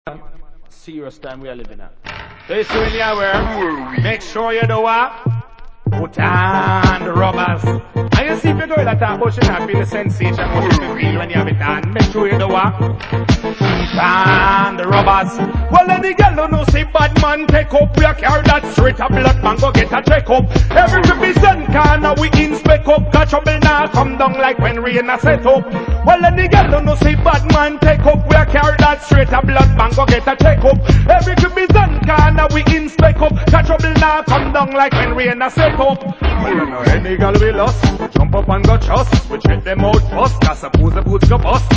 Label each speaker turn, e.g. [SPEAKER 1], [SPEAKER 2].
[SPEAKER 1] Serious time we are living at. So you see when you are where, make sure you do what? Put on the rubbers. And you see if you go that talk about should not be the sensation what you feel when you have it on. Make sure you do what? Put on the rubbers. Well, any girl don't know say bad man take up. We carry that straight up blood man go get a check up. Every represent corner we inspect up. Got trouble now come down like when rain a set up. Well, any girl don't know say bad man take up. We carry that straight up blood man go get a check up. Every represent corner we inspect up. Got trouble now come down like when rain a set up. Well, you know any girl we lost, jump up and go trust. We check them out first, cause suppose the boots go bust.